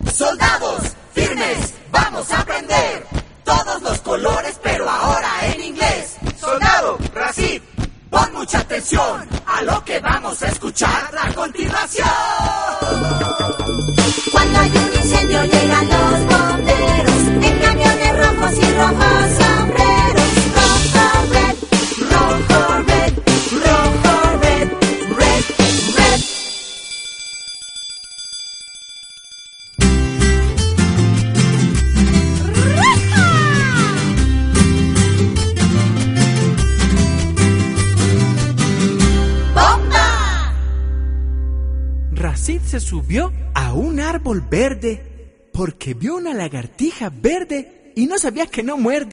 Soldados, firmes, vamos a aprender todos los colores, pero ahora en inglés. Soldado, Racid, pon mucha atención a lo que vamos a escuchar a continuación. Cuando hay un incendio llegan los bomberos en camiones rojos y rojos sombreros. Rojo, red, rojo, red, rojo, red, red, red. ¡Bomba! Racid se subió a un árbol verde porque vio una lagartija verde y no sabía que no muerde.